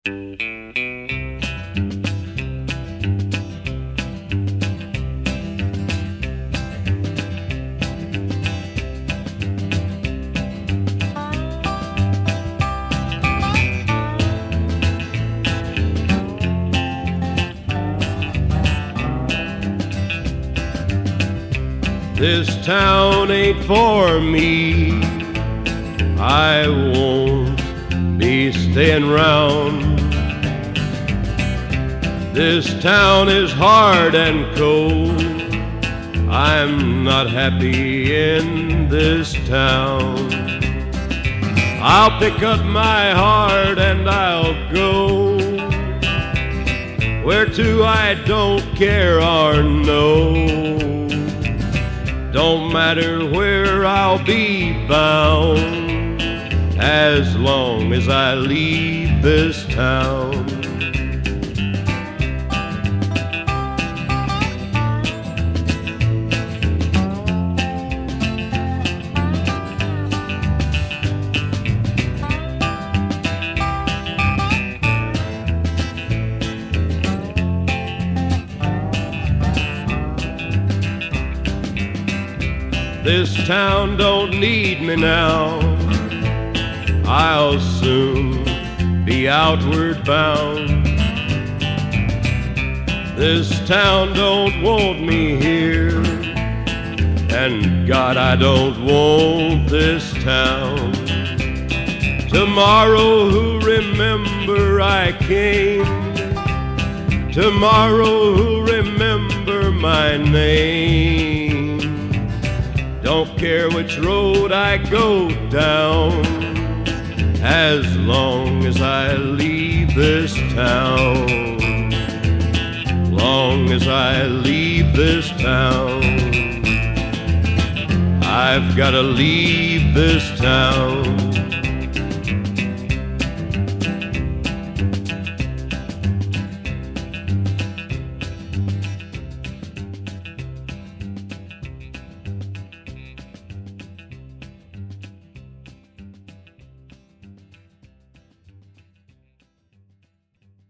This town ain't for me. I won't be staying round. This town is hard and cold. I'm not happy in this town. I'll pick up my heart and I'll go where to I don't care or know. Don't matter where I'll be bound, as long as I leave this town. This town don't need me now. I'll soon be outward bound. This town don't want me here, and God, I don't want this town. Tomorrow who'll remember I came? Tomorrow who'll remember my name? Don't care which road I go down, as long as I leave this town. Long as I leave this town, I've got to leave this town.